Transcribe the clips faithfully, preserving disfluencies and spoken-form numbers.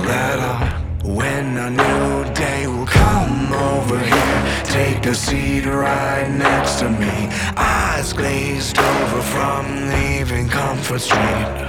letter when a new day will come over here. Take a seat right next to me, eyes glazed over from leaving Comfort Street.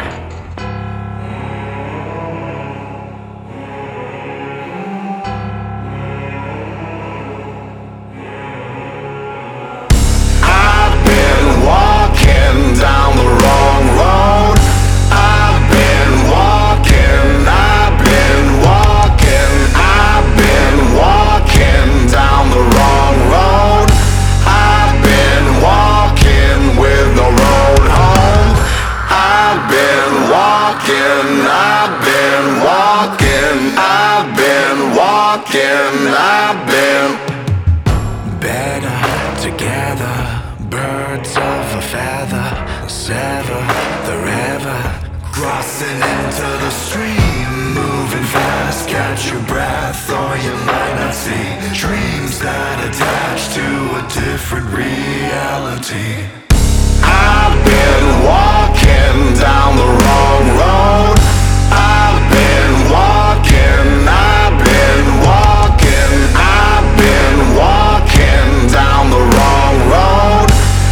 Down the wrong road, I've been walking, I've been walking, I've been walking down the wrong road. I've been walking with no road home. I've been walking, I've been walking, I've been walking, I've been better together. Birds of a feather, sever the river, crossing into the stream, moving fast, catch your breath or you might not see dreams that attach to a different reality. I've been walking down the wrong road. I've been walking, I've been walking, I've been walking down the wrong road.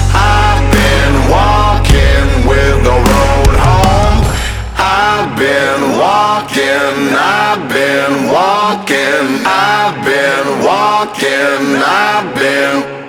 I've been walking, I've been walking, I've been walking, I've been